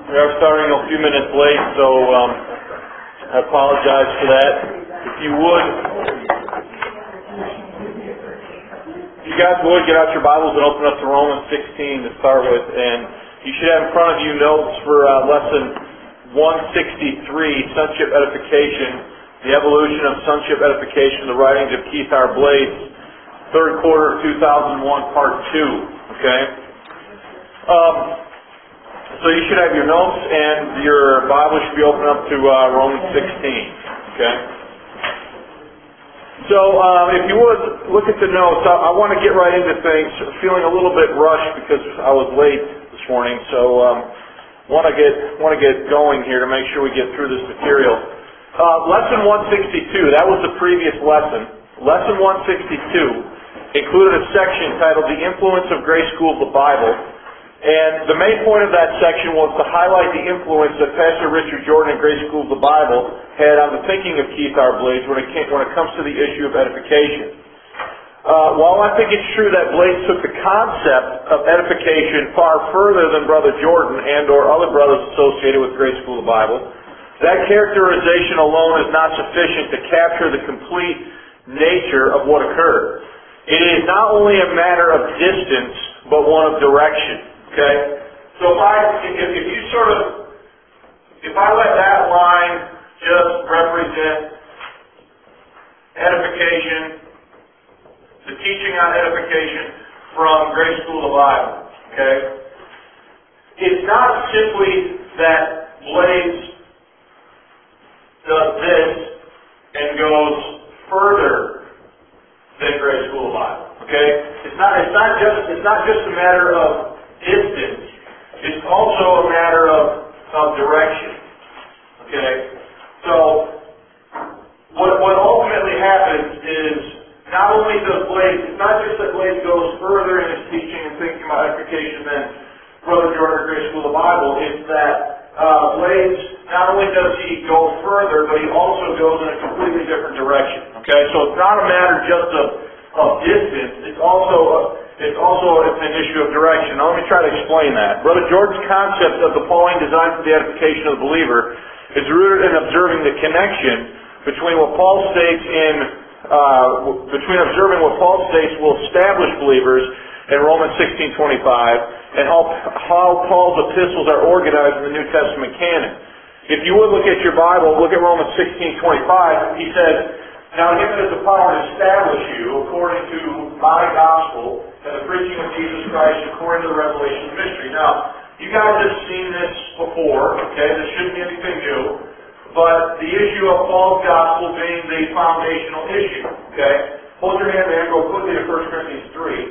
We are starting a few minutes late, so I apologize for that. If you guys would, get out your Bibles and open up to Romans 16 to start with. And you should have in front of you notes for lesson 163, Sonship Edification, the Evolution of Sonship Edification, the writings of Keith R. Blades, third quarter of 2001, part 2. Okay? So you should have your notes, and your Bible should be open up to Romans 16. Okay? So if you would, look at the notes. I want to get right into things. Feeling a little bit rushed because I was late this morning, so want to get going here to make sure we get through this material. Lesson 162, that was the previous lesson. Lesson 162 included a section titled The Influence of Grace School of the Bible. And the main point of that section was to highlight the influence that Pastor Richard Jordan at Grace School of the Bible had on the thinking of Keith R. Blades when it comes to the issue of edification. While I think it's true that Blades took the concept of edification far further than Brother Jordan and or other brothers associated with Grace School of the Bible, that characterization alone is not sufficient to capture the complete nature of what occurred. It is not only a matter of distance, but one of direction. Okay? So if I let that line just represent edification, the teaching on edification from Grace School of the Bible, okay? It's not simply that Blades does this and goes further than Grace School of the Bible, okay? It's not just a matter of distance, it's also a matter of direction. Okay? So what ultimately happens is not only does Blades, it's not just that Blades goes further in his teaching and thinking about edification than Brother Jordan at Grace School of the Bible, it's that Blades, not only does he go further, but he also goes in a completely different direction. Okay? So it's not a matter just of distance, it's also an issue of direction. Now let me try to explain that. Brother Jordan's concept of the Pauline design for the edification of the believer is rooted in observing the connection between what Paul states observing what Paul states will establish believers in Romans 16:25 and how Paul's epistles are organized in the New Testament canon. If you would look at your Bible, look at Romans 16:25, he says, "Now him that is the power to establish you according to my gospel and the preaching of Jesus Christ according to the revelation of the mystery." Now, you guys have seen this before, okay? This shouldn't be anything new. But the issue of Paul's gospel being the foundational issue, okay? Hold your hand there and go quickly to 1 Corinthians 3.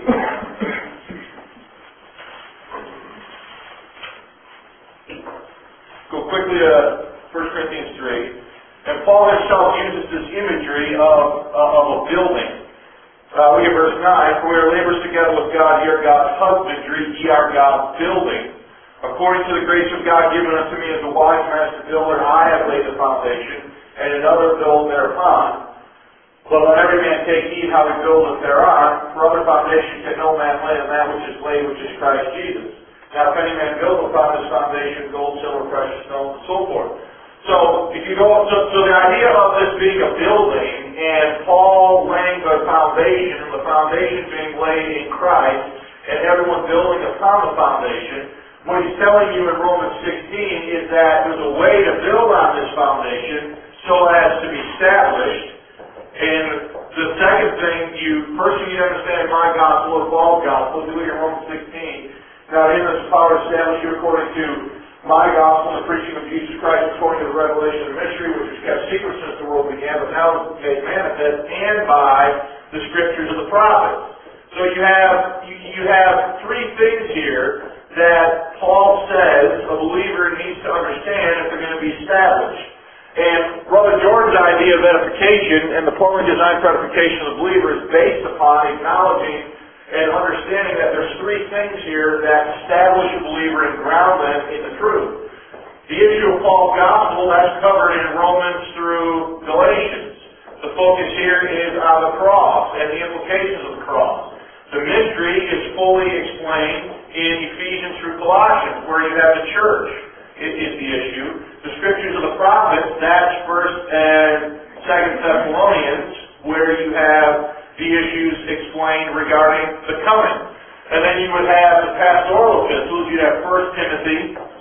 Go quickly to 1 Corinthians 3. And Paul himself uses this imagery of a building. Look at verse 9. "For we are laborers together with God, ye are God's husbandry, ye are God's building. According to the grace of God given unto me as a wise master builder, I have laid the foundation, and another build thereupon. But let every man take heed how he buildeth thereon. For other foundation can no man lay than that which is laid, which is Christ Jesus. Now if any man build upon this foundation, gold, silver, precious stones, and so forth." So if you go, so the idea of this being a building and Paul laying the foundation and the foundation being laid in Christ and everyone building upon the foundation, what he's telling you in Romans 16 is that there's a way to build on this foundation so as to be established. And the second thing, first you need to understand my gospel or Paul's gospel. Do it in Romans 16. "Now in this power to establish you according to my gospel and the preaching of Jesus Christ according to the revelation of the mystery, which was kept secret since the world began, but now is made manifest, and by the scriptures of the prophets." So you have three things here that Paul says a believer needs to understand if they're going to be established. And Brother Jordan's idea of edification and the Pauline design for edification of the believer is based upon acknowledging and understanding that there's three things here that establish a believer and ground them in the truth. The issue of Paul's gospel, that's covered in Romans through Galatians. The focus here is on the cross and the implications of the cross. The mystery is fully explained in Ephesians through Colossians, where you have the church. is the issue. The Scriptures of the prophets, that's 1st and 2nd Thessalonians, where you have the issues explained regarding the coming. And then you would have the pastoral epistles. You'd have 1 Timothy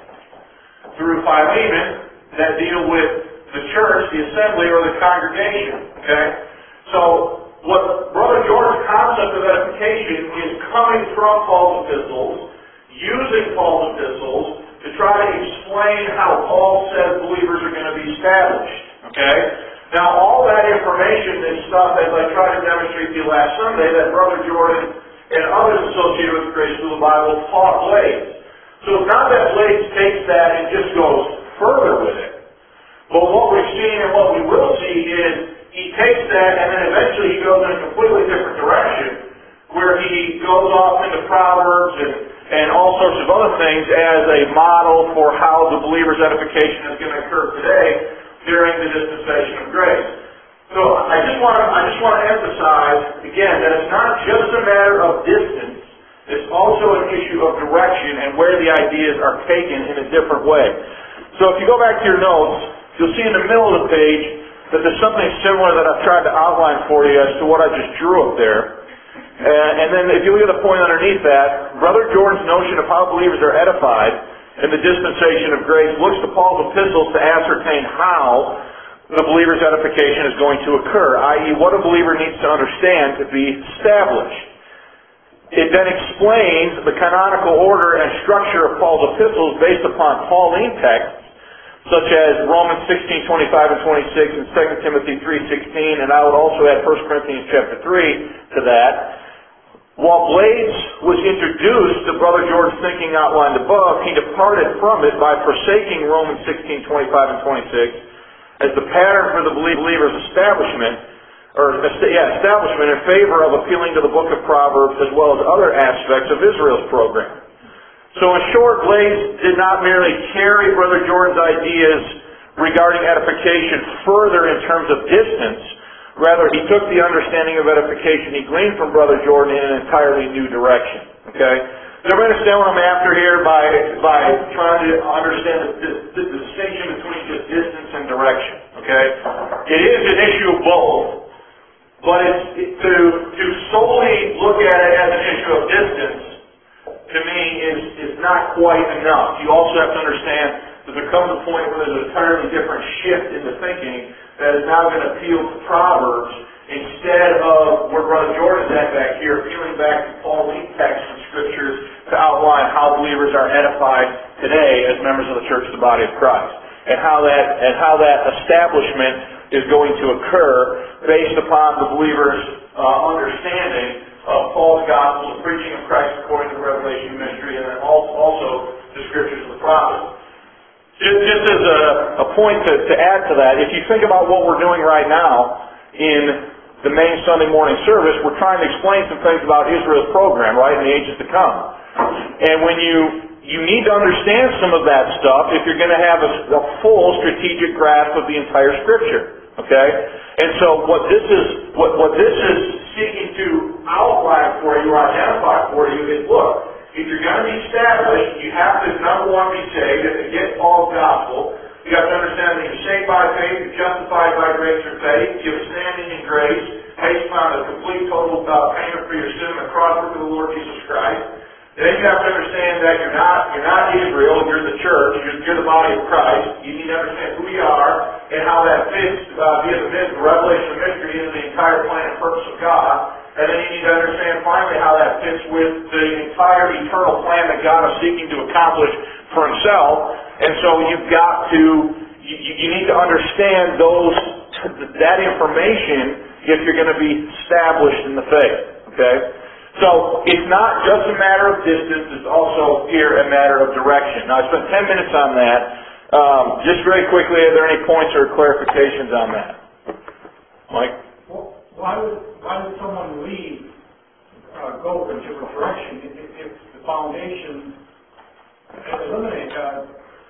through Philemon that deal with the church, the assembly, or the congregation. Okay? So, what Brother Jordan's concept of edification is coming from Paul's epistles, using Paul's epistles to try to explain how Paul says believers are going to be established. Okay? Now, all that information and stuff, as I tried to demonstrate to you last Sunday, that Brother Jordan and others associated with the Grace School of the Bible taught Blades. So it's not that Blades takes that and just goes further with it. But what we're seeing and what we will see is he takes that and then eventually he goes in a completely different direction, where he goes off into Proverbs and all sorts of other things as a model for how the believer's edification is going to occur today during the dispensation of grace. So I just want to emphasize again that it's not just a matter of distance; it's also an issue of direction and where the ideas are taken in a different way. So if you go back to your notes, you'll see in the middle of the page that there's something similar that I've tried to outline for you as to what I just drew up there. And then if you look at the point underneath that, Brother Jordan's notion of how believers are edified in the dispensation of grace looks to Paul's epistles to ascertain how the believer's edification is going to occur, i.e. what a believer needs to understand to be established. It then explains the canonical order and structure of Paul's epistles based upon Pauline texts, such as Romans 16:25 and 26 and 2 Timothy 3:16, and I would also add 1 Corinthians chapter 3 to that. While Blades was introduced to Brother Jordan's thinking outlined above, he departed from it by forsaking Romans 16:25 and 26 as the pattern for the believer's establishment in favor of appealing to the book of Proverbs as well as other aspects of Israel's program. So in short, Blades did not merely carry Brother Jordan's ideas regarding edification further in terms of distance. Rather, he took the understanding of edification he gleaned from Brother Jordan in an entirely new direction. Okay? Does everybody understand what I'm after here by trying to understand the distinction between just distance and direction? Okay? It is an issue of both, but to solely look at it as an issue of distance, to me, is not quite enough. You also have to understand that there comes a point where there's an entirely different shift in the thinking that is now going to appeal to Proverbs instead of where Brother Jordan is at back here, appealing back to Pauline texts and scriptures to outline how believers are edified today as members of the Church of the Body of Christ, and how that establishment is going to occur based upon the believer's understanding of Paul's gospel, the preaching of Christ according to the revelation ministry, and then also the scriptures of the prophets. Just as a point to add to that, if you think about what we're doing right now in the main Sunday morning service, we're trying to explain some things about Israel's program, right, in the ages to come. And when you need to understand some of that stuff if you're going to have a full strategic grasp of the entire Scripture. Okay? And so what this is seeking to outline for you or identify for you is, look, if you're going to be established, you have to, number one, be saved. You have to get Paul's gospel. You have to understand that you're saved by faith, you're justified by grace through faith, you have standing in grace based on the complete total payment for your sin on the cross work of the Lord Jesus Christ. Then you have to understand that you're not Israel, you're the church, you're the body of Christ. You need to understand who you are and how that fits via the revelation of mystery into the entire plan and purpose of God. And then you need to understand finally how that fits with the entire eternal plan that God is seeking to accomplish for Himself. And so you've got to, you need to understand that information if you're going to be established in the faith. Okay? So it's not just a matter of distance, it's also here a matter of direction. Now I spent 10 minutes on that. Just very quickly, are there any points or clarifications on that? Mike? Well, why would someone leave, go in a different direction if the foundation is eliminated?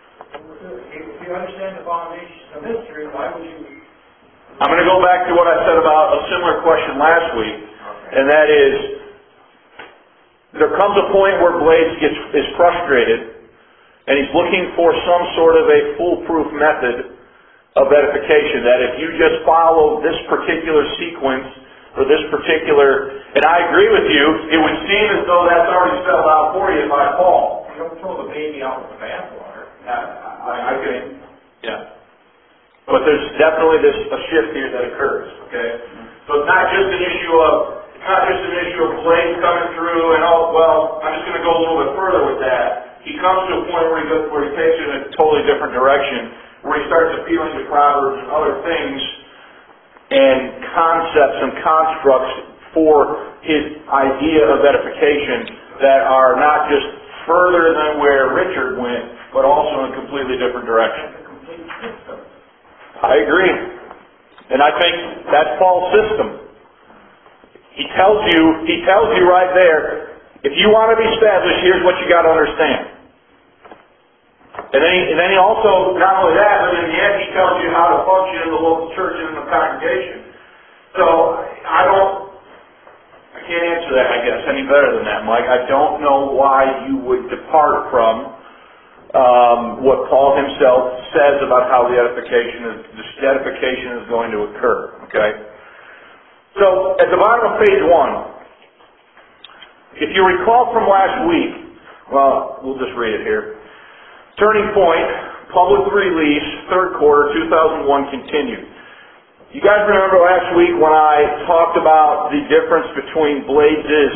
If you understand the foundation of mystery, why would you... I'm going to go back to what I said about a similar question last week, and that is, there comes a point where Blades is frustrated And he's looking for some sort of a foolproof method of edification, that if you just follow this particular sequence, or this particular, and I agree with you, it would seem as though that's already spelled out for you by Paul. You don't throw the baby out with the bathwater. I agree. Yeah. But there's definitely a shift here that occurs, okay? So it's not just an issue of blades coming through and, oh, well, I'm just going to go a little bit further with that. He comes to a point where he takes it in a totally different direction, where he starts appealing to Proverbs and other things and concepts and constructs for his idea of edification that are not just further than where Richard went, but also in a completely different direction. That's a complete system. I agree. And I think that's Paul's system. He tells you right there, if you want to be established, here's what you got to understand. And then he also, not only that, but in the end he tells you how to function in the local church and in the congregation. So, I can't answer that, I guess, any better than that, Mike. I don't know why you would depart from what Paul himself says about how the edification is going to occur. Okay? So, at the bottom of page 1, if you recall from last week, well, we'll just read it here. Turning point, public release, third quarter, 2001 continued. You guys remember last week when I talked about the difference between Blades'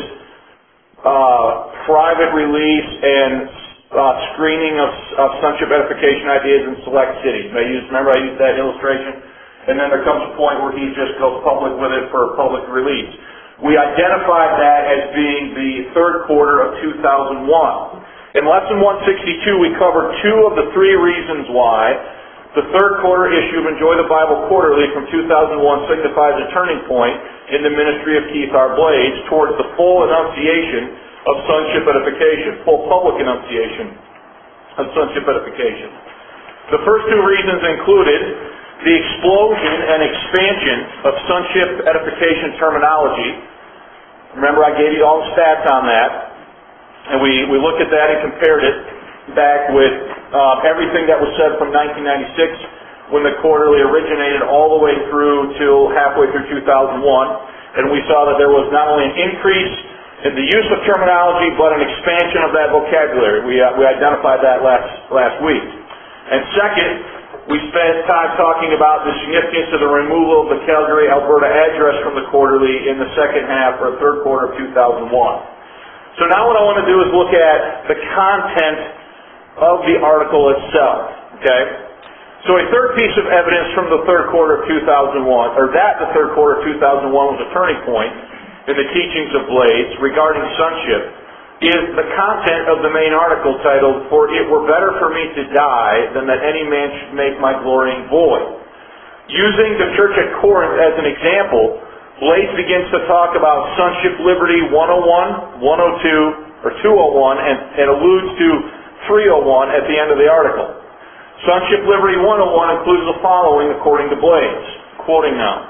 private release and screening of sonship edification ideas in select cities. Remember I used that illustration? And then there comes a point where he just goes public with it for public release. We identified that as being the third quarter of 2001. In Lesson 162, we covered 2 of the 3 reasons why the third quarter issue of Enjoy the Bible Quarterly from 2001 signifies a turning point in the ministry of Keith R. Blades towards the full enunciation of sonship edification, full public enunciation of sonship edification. The first 2 reasons included the explosion and expansion of sonship edification terminology. Remember, I gave you all the stats on that. And we looked at that and compared it back with everything that was said from 1996 when the quarterly originated all the way through till halfway through 2001. And we saw that there was not only an increase in the use of terminology, but an expansion of that vocabulary. We identified that last week. And second, we spent time talking about the significance of the removal of the Calgary, Alberta address from the quarterly in the second half or third quarter of 2001. So now what I want to do is look at the content of the article itself. Okay? So a third piece of evidence from the third quarter of 2001, or that the third quarter of 2001 was a turning point in the teachings of Blades regarding sonship, is the content of the main article titled, "For it were better for me to die than that any man should make my glorying void." Using the church at Corinth as an example, Blades begins to talk about Sonship Liberty 101, 102, or 201, and alludes to 301 at the end of the article. Sonship Liberty 101 includes the following according to Blades, quoting now.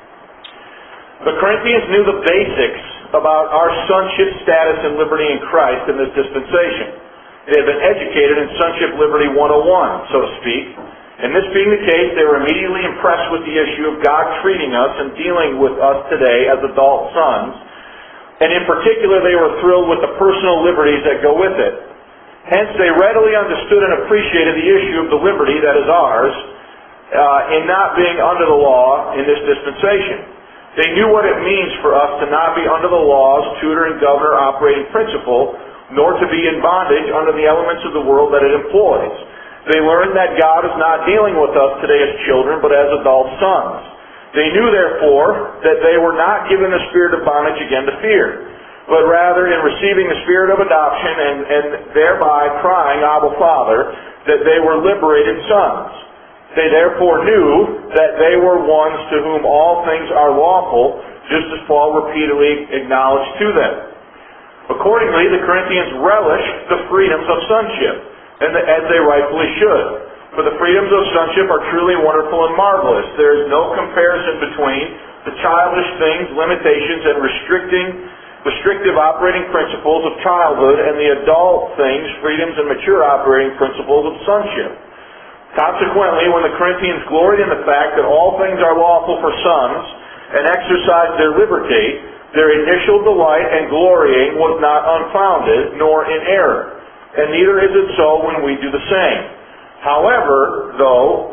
The Corinthians knew the basics about our sonship status and liberty in Christ in this dispensation. They had been educated in Sonship Liberty 101, so to speak. And this being the case, they were immediately impressed with the issue of God treating us and dealing with us today as adult sons. And in particular, they were thrilled with the personal liberties that go with it. Hence, they readily understood and appreciated the issue of the liberty that is ours in not being under the law in this dispensation. They knew what it means for us to not be under the law's tutor and governor operating principle, nor to be in bondage under the elements of the world that it employs. They learned that God is not dealing with us today as children, but as adult sons. They knew, therefore, that they were not given the spirit of bondage again to fear, but rather in receiving the spirit of adoption and thereby crying, Abba, Father, that they were liberated sons. They therefore knew that they were ones to whom all things are lawful, just as Paul repeatedly acknowledged to them. Accordingly, the Corinthians relished the freedoms of sonship, as they rightfully should. For the freedoms of sonship are truly wonderful and marvelous. There is no comparison between the childish things, limitations, and restricting restrictive operating principles of childhood, and the adult things, freedoms, and mature operating principles of sonship. Consequently, when the Corinthians gloried in the fact that all things are lawful for sons and exercise their liberty, their initial delight and glorying was not unfounded, nor in error. And neither is it so when we do the same. However, though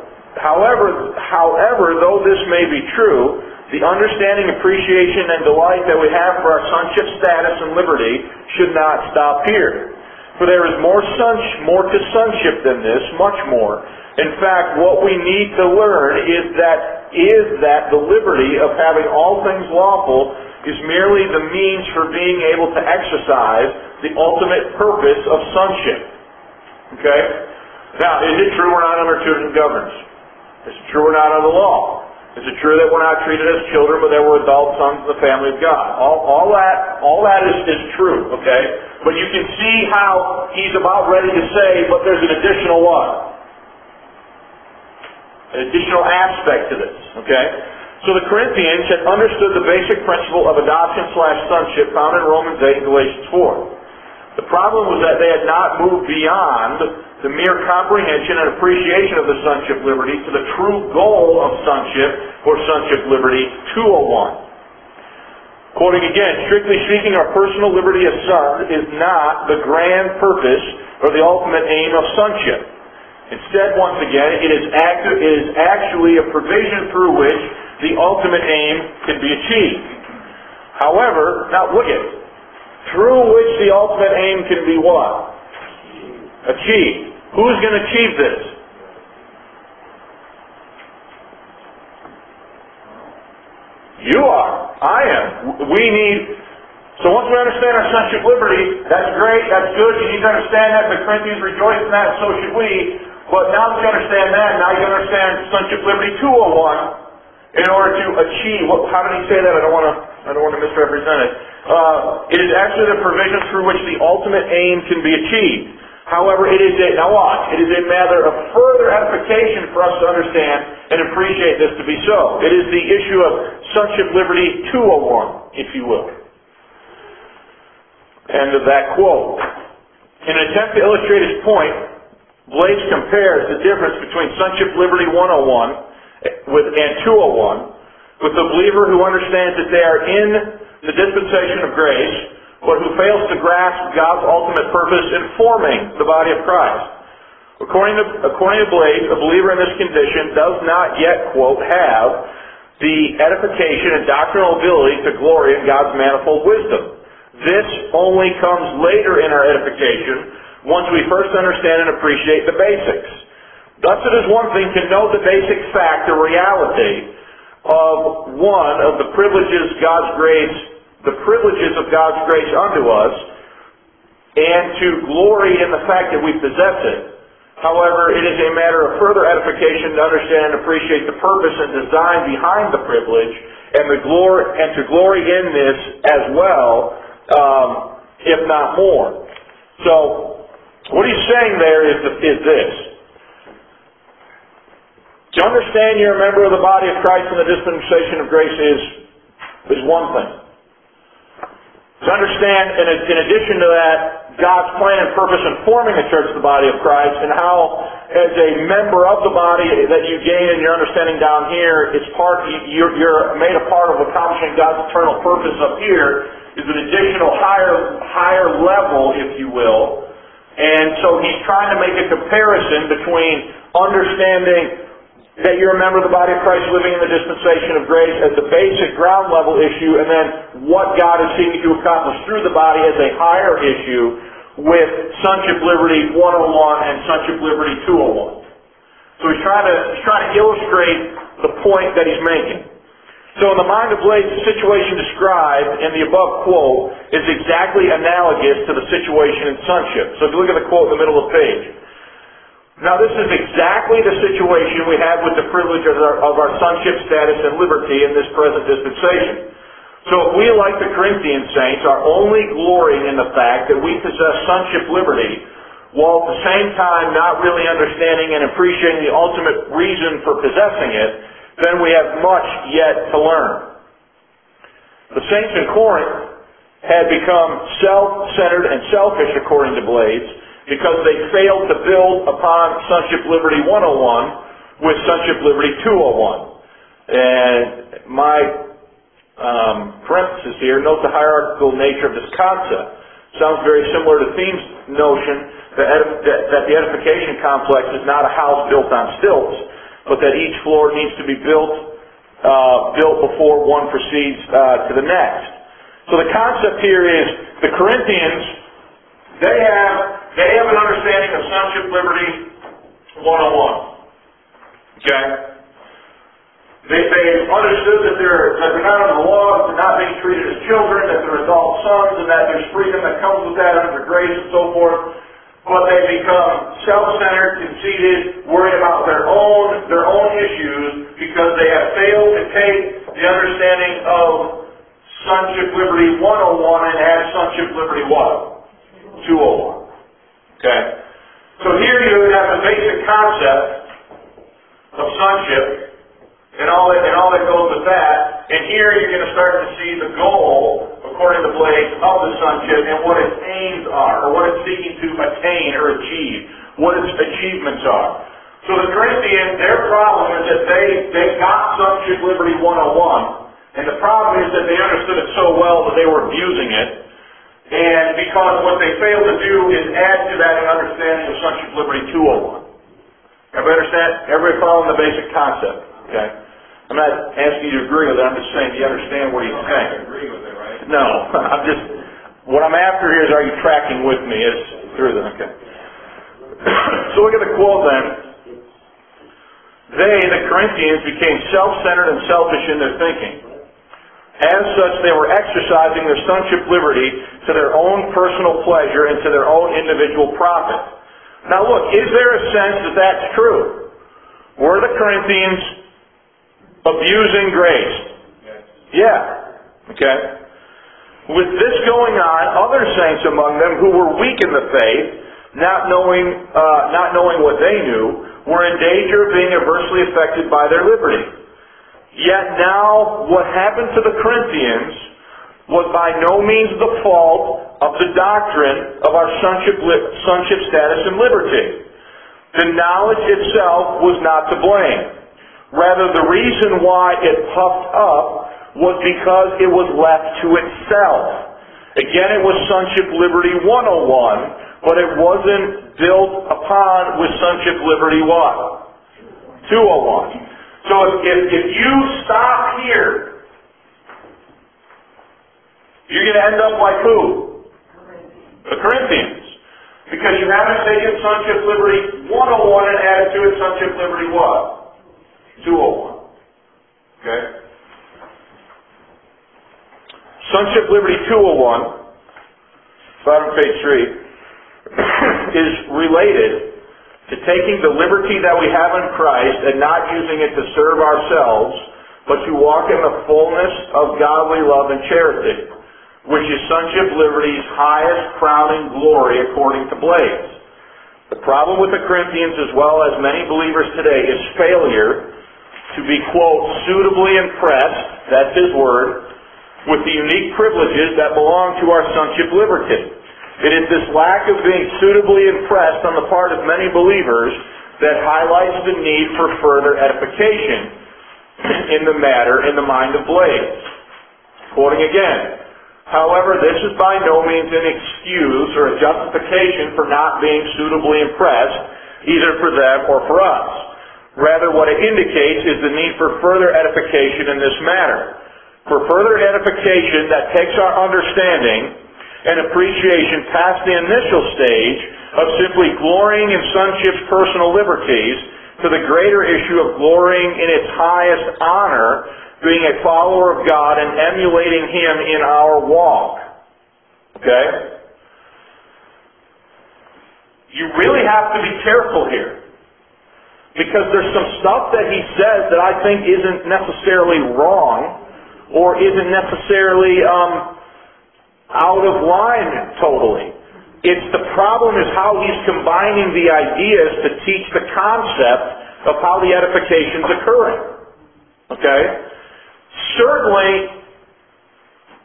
this may be true, the understanding, appreciation, and delight that we have for our sonship status and liberty should not stop here. For there is more to sonship than this, much more. In fact, what we need to learn is that the liberty of having all things lawful is merely the means for being able to exercise the ultimate purpose of sonship. Okay? Now, is it true we're not under tutelage and governance? Is it true we're not under law? Is it true that we're not treated as children, but that we're adult sons of the family of God? All that is true, okay? But you can see how he's about ready to say, but there's an additional what? An additional aspect to this, okay? So the Corinthians had understood the basic principle of adoption/sonship found in Romans 8 and Galatians 4. The problem was that they had not moved beyond the mere comprehension and appreciation of the sonship liberty to the true goal of sonship or sonship liberty 201. Quoting again, strictly speaking, our personal liberty as sons is not the grand purpose or the ultimate aim of sonship. Instead, once again, it is actually a provision through which the ultimate aim can be achieved. However, now look at it. Through which the ultimate aim can be what? Achieved. Who's going to achieve this? You are. I am. We need... So once we understand our sonship liberty, that's great, that's good. You need to understand that. The Corinthians rejoice in that, and so should we. But now that you understand that, now you understand sonship liberty 201 in order to achieve... How did he say that? I don't want to misrepresent it. It is actually the provision through which the ultimate aim can be achieved. However, it is a matter of further edification for us to understand and appreciate this to be so. It is the issue of sonship liberty 201, if you will. End of that quote. In an attempt to illustrate his point, Blades compares the difference between sonship liberty 101 and 201 with the believer who understands that they are in the dispensation of grace, but who fails to grasp God's ultimate purpose in forming the body of Christ. According to Blades, a believer in this condition does not yet, quote, have the edification and doctrinal ability to glory in God's manifold wisdom. This only comes later in our edification, once we first understand and appreciate the basics. Thus it is one thing to know the basic fact, the reality of one of the privileges of God's grace unto us, and to glory in the fact that we possess it. However, it is a matter of further edification to understand and appreciate the purpose and design behind the privilege, and to glory in this as well, if not more. So, what he's saying there is this. To understand you're a member of the body of Christ in the dispensation of grace is one thing. To understand, in addition to that, God's plan and purpose in forming the church, the body of Christ, and how, as a member of the body that you gain in your understanding down here, you're made a part of accomplishing God's eternal purpose up here, is an additional higher level, if you will. And so he's trying to make a comparison between understanding that you're a member of the body of Christ living in the dispensation of grace as the basic ground level issue, and then what God is seeking to accomplish through the body as a higher issue with sonship liberty 101 and sonship liberty 201. So he's trying to illustrate the point that he's making. So in the mind of Blades, the situation described in the above quote is exactly analogous to the situation in sonship. So if you look at the quote in the middle of the page. Now this is exactly the situation we have with the privilege of our sonship status and liberty in this present dispensation. So if we, like the Corinthian saints, are only glorying in the fact that we possess sonship liberty, while at the same time not really understanding and appreciating the ultimate reason for possessing it, then we have much yet to learn. The saints in Corinth had become self-centered and selfish, according to Blades, because they failed to build upon Sonship Liberty 101 with Sonship Liberty 201. And my parenthesis here, note the hierarchical nature of this concept. Sounds very similar to Thiem's notion that the edification complex is not a house built on stilts, but that each floor needs to be built before one proceeds to the next. So the concept here is the Corinthians, they have an understanding of Sonship Liberty 101. Okay? They understood that they're not under the law, that they're not being treated as children, that they're adult sons, and that there's freedom that comes with that under grace and so forth. But they become self-centered, conceited, worried about their own issues because they have failed to take the understanding of Sonship Liberty 101 and add Sonship Liberty what? 201. Okay? So here you have the basic concept of sonship and all that goes with that. And here you're going to start to see the goal, according to Blades, of the sonship and what its aims are, or what it's seeking to attain or achieve, what its achievements are. So the Corinthians, their problem is that they got Sonship Liberty 101, and the problem is that they understood it so well that they were abusing it. And because what they failed to do is add to that an understanding of Sonship Liberty 201. Everybody understand? Everybody following the basic concept? Okay? I'm not asking you to agree with it. I'm just saying you understand what he's saying. I agree with it, right? No, what I'm after here is, are you tracking with me as through this? Okay. So look at the quote then. They, the Corinthians, became self-centered and selfish in their thinking. As such, they were exercising their sonship liberty to their own personal pleasure and to their own individual profit. Now look, is there a sense that that's true? Were the Corinthians abusing grace? Yeah. Okay. With this going on, other saints among them who were weak in the faith, not knowing what they knew, were in danger of being adversely affected by their liberty. Yet now, what happened to the Corinthians was by no means the fault of the doctrine of our sonship status and liberty. The knowledge itself was not to blame. Rather, the reason why it puffed up was because it was left to itself. Again, it was Sonship Liberty 101, but it wasn't built upon with Sonship Liberty what? 201. So if you stop here, you're going to end up like who? The Corinthians. Because you haven't taken Sonship Liberty 101 and added to it Sonship Liberty what? 201. Okay? Sonship Liberty 201, bottom of page 3, is related to taking the liberty that we have in Christ and not using it to serve ourselves, but to walk in the fullness of godly love and charity, which is Sonship Liberty's highest crowning glory according to Blades. The problem with the Corinthians, as well as many believers today, is failure to be, quote, suitably impressed, that's his word, with the unique privileges that belong to our sonship liberty. It is this lack of being suitably impressed on the part of many believers that highlights the need for further edification in the matter in the mind of Blades. Quoting again, however, this is by no means an excuse or a justification for not being suitably impressed, either for them or for us. Rather, what it indicates is the need for further edification in this matter. For further edification that takes our understanding and appreciation past the initial stage of simply glorying in sonship's personal liberties to the greater issue of glorying in its highest honor, being a follower of God and emulating Him in our walk. Okay? You really have to be careful here. Because there's some stuff that he says that I think isn't necessarily wrong or isn't necessarily out of line totally. It's the problem is how he's combining the ideas to teach the concept of how the edification's occurring. Okay? Certainly,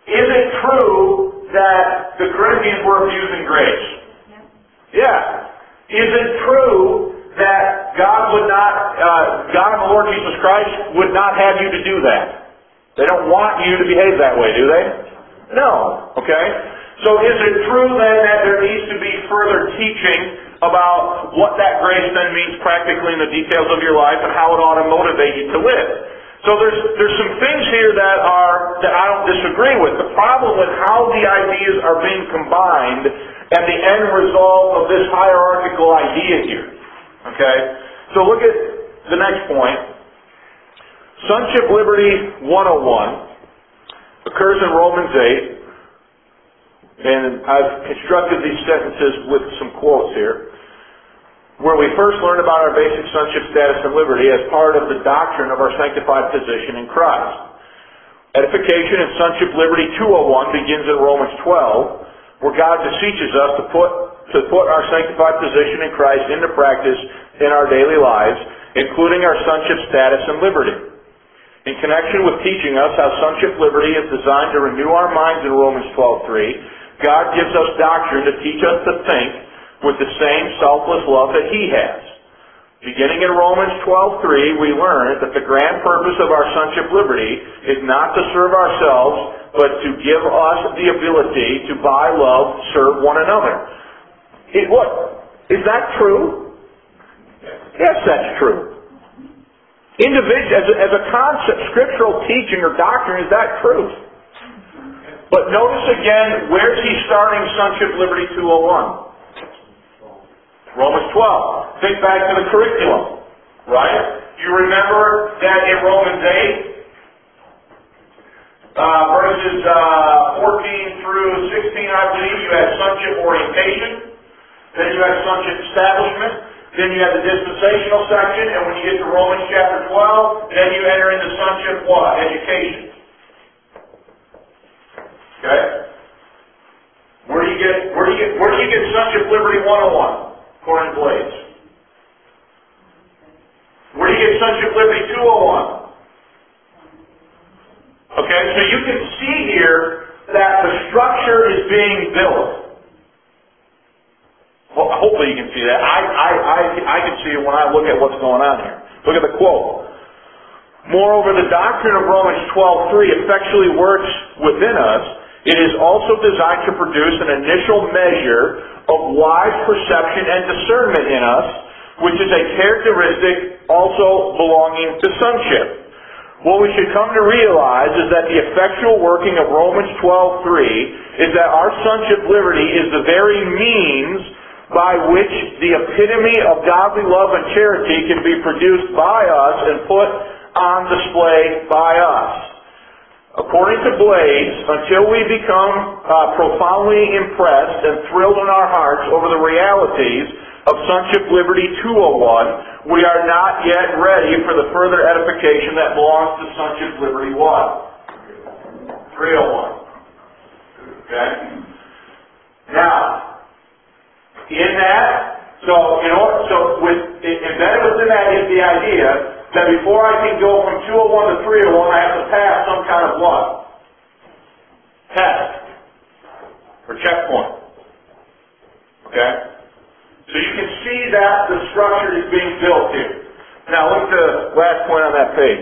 Is it true that the Corinthians were abusing grace? Yeah. Is it true that God and the Lord Jesus Christ would not have you to do that? They don't want you to behave that way, do they? No. Okay? So is it true then that there needs to be further teaching about what that grace then means practically in the details of your life and how it ought to motivate you to live? So there's some things here that I don't disagree with. The problem with how the ideas are being combined and the end result of this hierarchical idea here. Okay? So look at the next point. Sonship Liberty 101 occurs in Romans 8. And I've constructed these sentences with some quotes here, where we first learn about our basic sonship status and liberty as part of the doctrine of our sanctified position in Christ. Edification and Sonship Liberty 201 begins in Romans 12, where God beseeches us to put our sanctified position in Christ into practice in our daily lives, including our sonship status and liberty. In connection with teaching us how sonship liberty is designed to renew our minds in Romans 12:3, God gives us doctrine to teach us to think with the same selfless love that He has. Beginning in Romans 12:3, we learn that the grand purpose of our sonship liberty is not to serve ourselves, but to give us the ability to, by love, serve one another. Is that true? Yes, that's true. As a concept, scriptural teaching or doctrine, is that truth? But notice again, where's he starting Sonship Liberty 201? Romans 12. Think back to the curriculum, right? You remember that in Romans 8, verses 14 through 16, I believe, you had sonship orientation, then you had sonship establishment, then you had the dispensational section, and when you get to Romans chapter 12, then you enter into sonship what? Education. Okay? Where do you get Sonship Liberty 101? According to Blades. Where do you get Sonship Liberty 201? Okay, so you can see here that the structure is being built. Well, hopefully you can see that. I can see it when I look at what's going on here. Look at the quote. Moreover, the doctrine of Romans 12:3 effectually works within us. It is also designed to produce an initial measure of wise perception and discernment in us, which is a characteristic also belonging to sonship. What we should come to realize is that the effectual working of Romans 12:3 is that our sonship liberty is the very means by which the epitome of godly love and charity can be produced by us and put on display by us. According to Blades, until we become profoundly impressed and thrilled in our hearts over the realities of Sonship Liberty 201, we are not yet ready for the further edification that belongs to Sonship Liberty 301. Okay? Now, in that, embedded within that is the idea that before I can go from 201 to 301, I have to pass some kind of what? Test. Or checkpoint. Okay? So you can see that the structure is being built here. Now look at the last point on that page.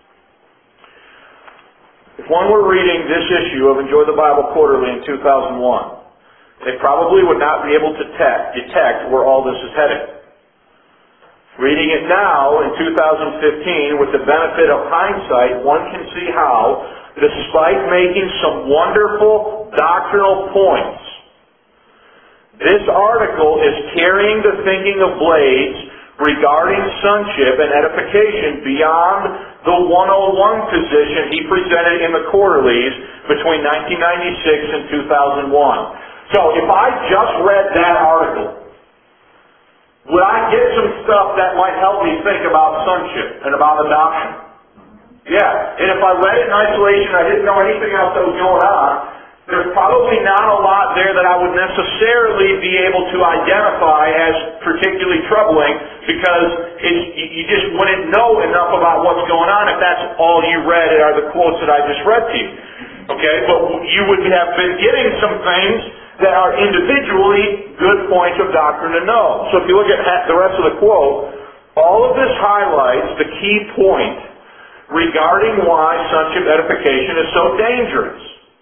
If one were reading this issue of Enjoy the Bible Quarterly in 2001, they probably would not be able to detect where all this is heading. Reading it now in 2015 with the benefit of hindsight, one can see how, despite making some wonderful doctrinal points, this article is carrying the thinking of Blades regarding sonship and edification beyond the 101 position he presented in the quarterlies between 1996 and 2001. So if I just read that article, would I get some stuff that might help me think about sonship and about adoption? Yeah. And if I read it in isolation, I didn't know anything else that was going on, there's probably not a lot there that I would necessarily be able to identify as particularly troubling, because you just wouldn't know enough about what's going on if that's all you read are the quotes that I just read to you. Okay, but you would have been getting some things that are individually good points of doctrine to know. So if you look at the rest of the quote, all of this highlights the key point regarding why sonship edification is so dangerous.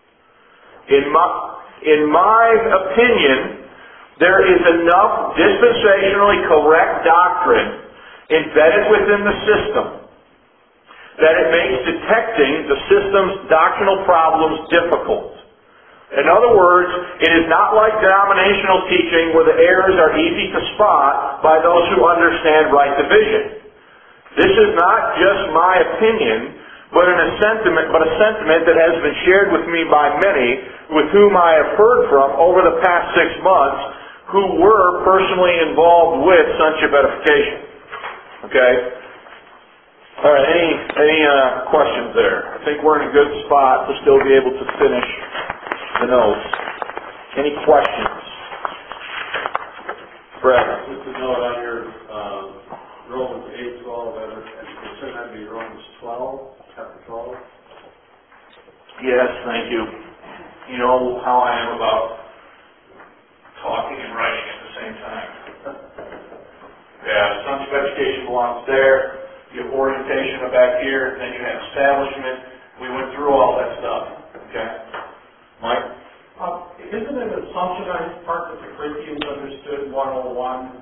In my opinion, there is enough dispensationally correct doctrine embedded within the system that it makes detecting the system's doctrinal problems difficult. In other words, it is not like denominational teaching where the errors are easy to spot by those who understand right division. This is not just my opinion, but a sentiment that has been shared with me by many with whom I have heard from over the past 6 months who were personally involved with sonship edification. Okay? All right, any questions there? I think we're in a good spot to still be able to finish the notes. Any questions? Brett? Just a note on your Romans 8:12, shouldn't that be Romans 12, chapter 12? Yes, thank you. You know how I am about talking and writing at the same time. Yeah, sonship education belongs there. You have orientation back here, then you have establishment. We went through all that stuff. Okay? Mike? Isn't it an assumption on his part that the Corinthians understood 101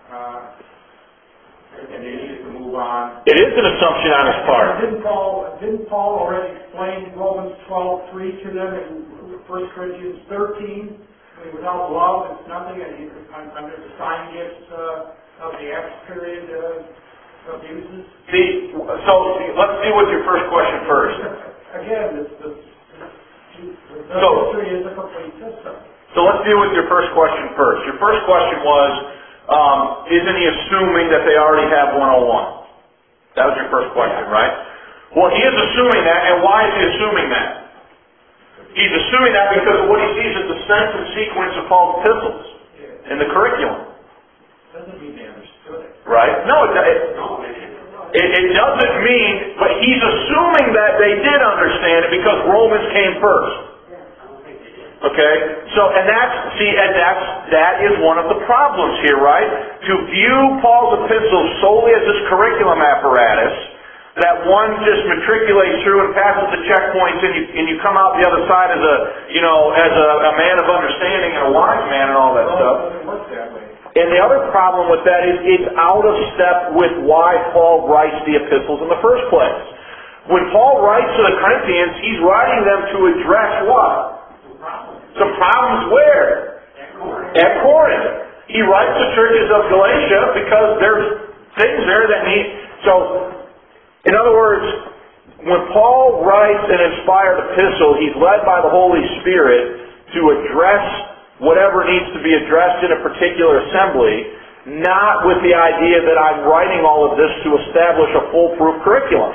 and they needed to move on? It is an assumption on his part. Didn't Paul already explain Romans 12:3 to them in 1 Corinthians 13? I mean, without love, it's nothing, and under the sign gifts of the Acts period abuses. So let's deal with your first question first. Again, the history is a complete system. So let's deal with your first question first. Your first question was, isn't he assuming that they already have 101? That was your first question, right? Well, he is assuming that, and why is he assuming that? He's assuming that because of what he sees as the sense and sequence of Paul's epistles in the curriculum. Doesn't mean they understood it. Right? No, it doesn't mean, but he's assuming that they did understand it because Romans came first. Okay? So, that is one of the problems here, right? To view Paul's epistles solely as this curriculum apparatus that one just matriculates through and passes the checkpoints and you come out the other side as a man of understanding and a wise man and all that stuff. It doesn't work that way. And the other problem with that is it's out of step with why Paul writes the epistles in the first place. When Paul writes to the Corinthians, he's writing them to address what? Some problems where? At Corinth. He writes to churches of Galatia because there's things there that need... So, in other words, when Paul writes an inspired epistle, he's led by the Holy Spirit to address whatever needs to be addressed in a particular assembly, not with the idea that I'm writing all of this to establish a foolproof curriculum.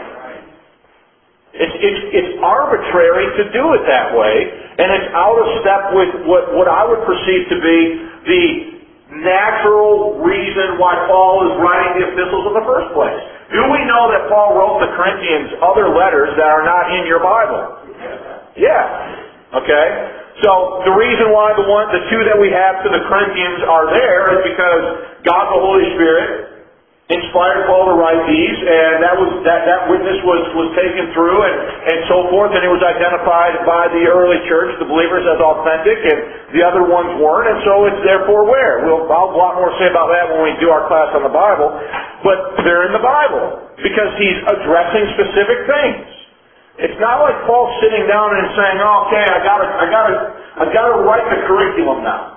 It's arbitrary to do it that way, and it's out of step with what I would perceive to be the natural reason why Paul is writing the epistles in the first place. Do we know that Paul wrote the Corinthians other letters that are not in your Bible? Yeah. Okay? So the reason why the two that we have to the Corinthians are there is because God the Holy Spirit inspired Paul to write these, and that witness was taken through and so forth, and it was identified by the early church, the believers, as authentic, and the other ones weren't, and so it's therefore where? I'll have a lot more to say about that when we do our class on the Bible, but they're in the Bible because he's addressing specific things. It's not like Paul sitting down and saying, "Oh, okay, I gotta write the curriculum now."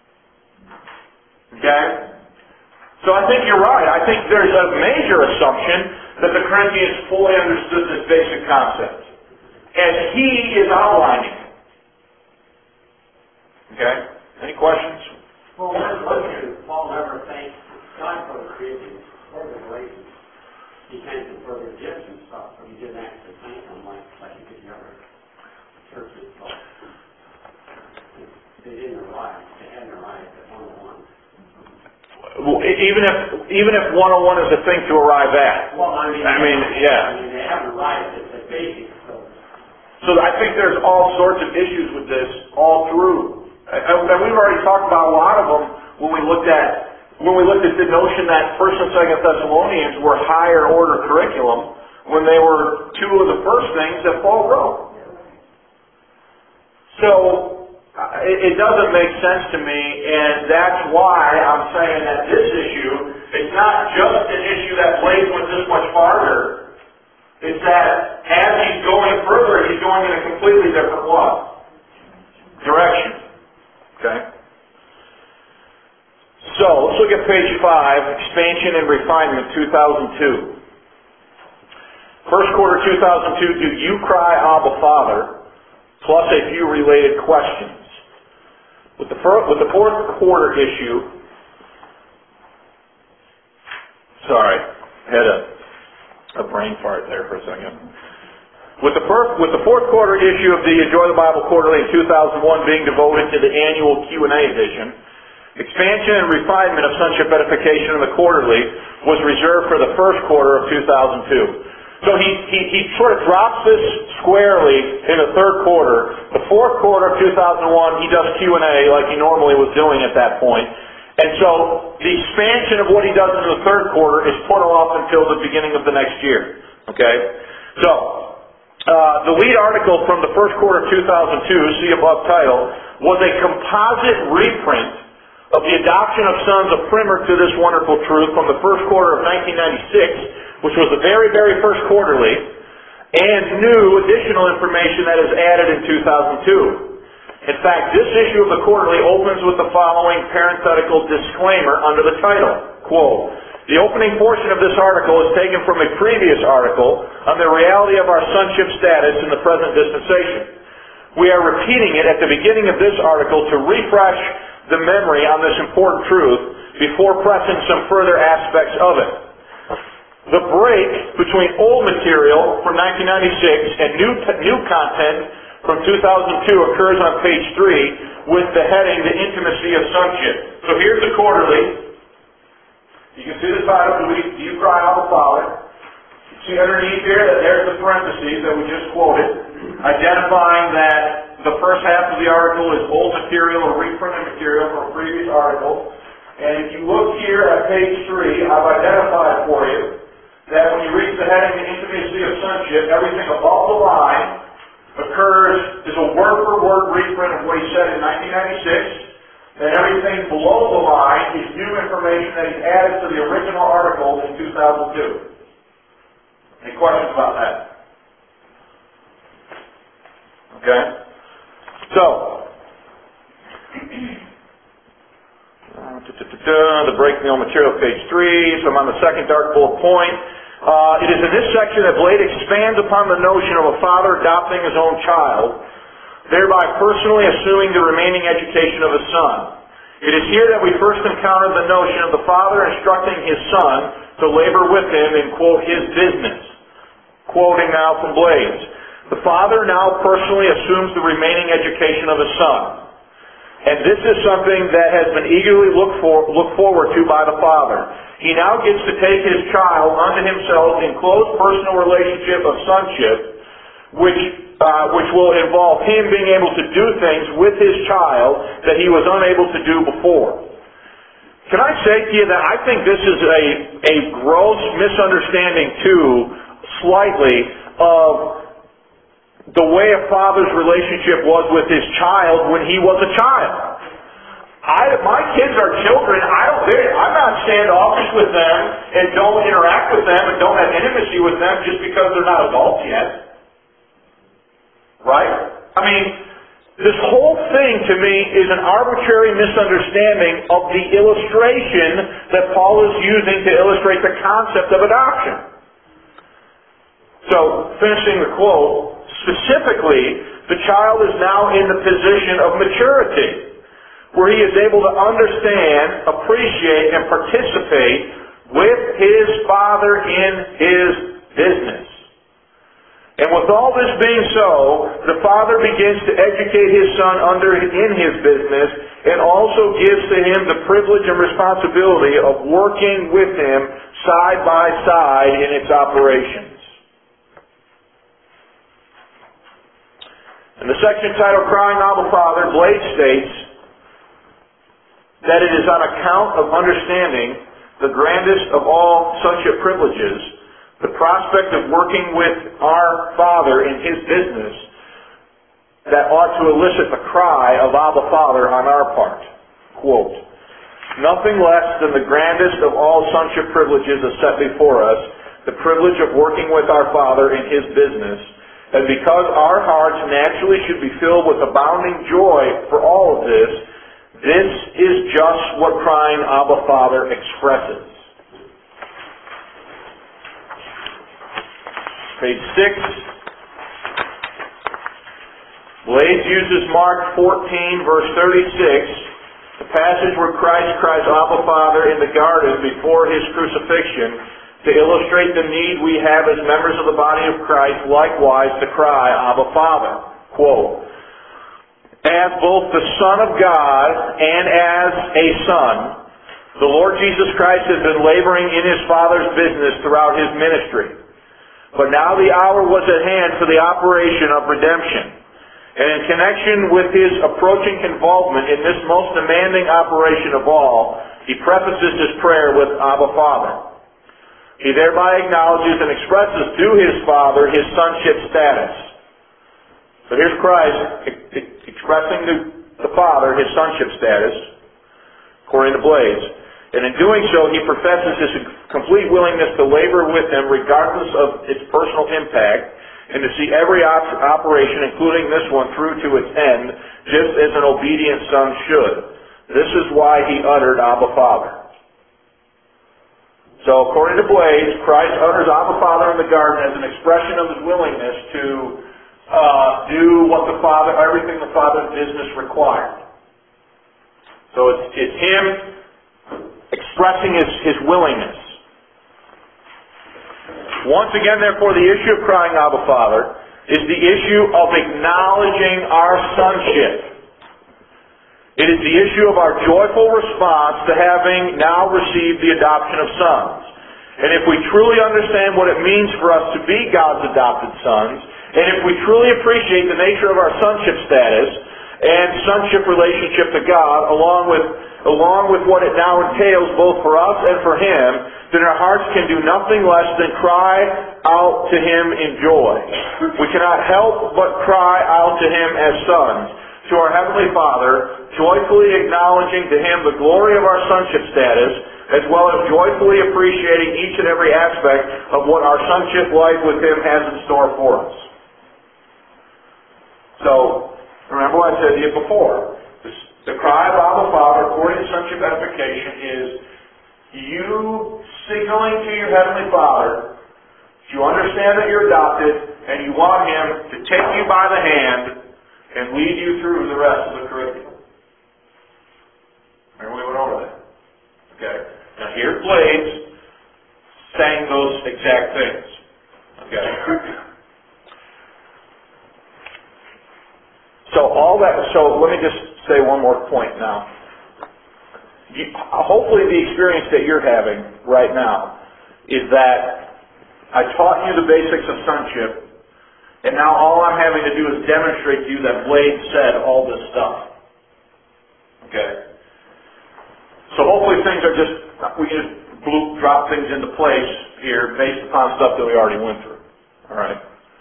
Okay? So I think you're right. I think there's a major assumption that the Corinthians fully understood this basic concept, as he is outlining it. Okay? Any questions? Well, what did Paul never thank God for the Corinthians or the Galatians? He thanked them for their gifts and stuff, but he didn't actually thank them like he did the other churches. So they didn't arrive. They hadn't arrived at 101. Well, even if 101 is a thing to arrive at. Well, yeah. they haven't arrived at the basics. So I think there's all sorts of issues with this all through. And we've already talked about a lot of them when we looked at the notion that 1st and 2nd Thessalonians were higher order curriculum when they were two of the first things that Paul wrote. So it doesn't make sense to me, and that's why I'm saying that this issue is not just an issue that Blaze went this much farther. It's that as he's going further, he's going in a completely different direction. Okay? So, let's look at page 5, Expansion and Refinement, 2002. First quarter 2002, Do You Cry, Abba, Father? Plus a few related questions. With the fourth quarter issue, sorry, had a brain fart there for a second. With the fourth quarter issue of the Enjoy the Bible Quarterly in 2001 being devoted to the annual Q&A edition, Expansion and Refinement of Sonship Edification in the Quarterly was reserved for the first quarter of 2002. So he sort of drops this squarely in the third quarter. The fourth quarter of 2001, he does Q&A like he normally was doing at that point. And so the expansion of what he does in the third quarter is put off until the beginning of the next year. Okay? So, the lead article from the first quarter of 2002, see above title, was a composite reprint of the adoption of sons, a primer to this wonderful truth from the first quarter of 1996, which was the very, very first quarterly, and new additional information that is added in 2002. In fact, this issue of the quarterly opens with the following parenthetical disclaimer under the title. Quote, the opening portion of this article is taken from a previous article on the reality of our sonship status in the present dispensation. We are repeating it at the beginning of this article to refresh the memory on this important truth before pressing some further aspects of it. The break between old material from 1996 and new content from 2002 occurs on page 3 with the heading, The Intimacy of Sonship. So here's the quarterly. You can see the title, Do You Cry, Abba, Father? You see underneath here that there's the parentheses that we just quoted, identifying that the first half of the article is old material or reprinted material from a previous article. And if you look here at page 3, I've identified for you that when you reach the heading, The Intimacy of Sonship, everything above the line is a word-for-word reprint of what he said in 1996, and everything below the line is new information that he's added to the original article in 2002. Any questions about that? Okay? So, the breaking on material, page 3, so I'm on the second dark bullet point. It is in this section that Blade expands upon the notion of a father adopting his own child, thereby personally assuming the remaining education of his son. It is here that we first encountered the notion of the father instructing his son to labor with him in, quote, his business. Quoting now from Blades. The father now personally assumes the remaining education of his son. And this is something that has been eagerly looked forward to by the father. He now gets to take his child unto himself in close personal relationship of sonship, which will involve him being able to do things with his child that he was unable to do before. Can I say to you that I think this is a gross misunderstanding too, slightly, of the way a father's relationship was with his child when he was a child. My kids are children. I'm not standoffish with them and don't interact with them and don't have intimacy with them just because they're not adults yet. Right? I mean, this whole thing to me is an arbitrary misunderstanding of the illustration that Paul is using to illustrate the concept of adoption. So, finishing the quote, specifically, the child is now in the position of maturity, where he is able to understand, appreciate, and participate with his father in his business. And with all this being so, the father begins to educate his son in his business and also gives to him the privilege and responsibility of working with him side by side in its operations. In the section titled Crying Abba Father, Blade states that it is on account of understanding the grandest of all sonship privileges, the prospect of working with our Father in His business, that ought to elicit the cry of Abba Father on our part. Quote, nothing less than the grandest of all sonship privileges is set before us, the privilege of working with our Father in His business, and because our hearts naturally should be filled with abounding joy for all of this, this is just what crying Abba Father expresses. Page 6. Blades uses Mark 14, verse 36, the passage where Christ cries Abba Father in the garden before His crucifixion, to illustrate the need we have as members of the body of Christ likewise to cry Abba Father. Quote, as both the Son of God and as a Son, the Lord Jesus Christ has been laboring in His Father's business throughout His ministry. But now the hour was at hand for the operation of redemption. And in connection with His approaching involvement in this most demanding operation of all, He prefaces His prayer with Abba Father. He thereby acknowledges and expresses to His Father His sonship status. So here's Christ expressing to the Father His sonship status, according to Blades. And in doing so, He professes His complete willingness to labor with Him regardless of its personal impact, and to see every operation, including this one, through to its end, just as an obedient Son should. This is why He uttered Abba Father. So according to Blades, Christ utters Abba Father in the garden as an expression of His willingness to do what the Father, everything the Father's business required. So it's Him expressing His willingness. Once again, therefore, the issue of crying Abba Father is the issue of acknowledging our sonship. It is the issue of our joyful response to having now received the adoption of sons. And if we truly understand what it means for us to be God's adopted sons, and if we truly appreciate the nature of our sonship status and sonship relationship to God, along with what it now entails both for us and for Him, then our hearts can do nothing less than cry out to Him in joy. We cannot help but cry out to Him as sons, to our Heavenly Father, joyfully acknowledging to Him the glory of our sonship status, as well as joyfully appreciating each and every aspect of what our sonship life with Him has in store for us. So, remember what I said to you before. The cry of Abba Father, according to sonship edification, is you signaling to your Heavenly Father that you understand that you're adopted and you want Him to take you by the hand and lead you through the rest of the curriculum. Remember we went over that? Okay. Now here's Blades saying those exact things. Okay. So let me just say one more point now. Hopefully the experience that you're having right now is that I taught you the basics of sonship, and now all I'm having to do is demonstrate to you that Blades said all this stuff. Okay? So hopefully we can just drop things into place here based upon stuff that we already went through. All right?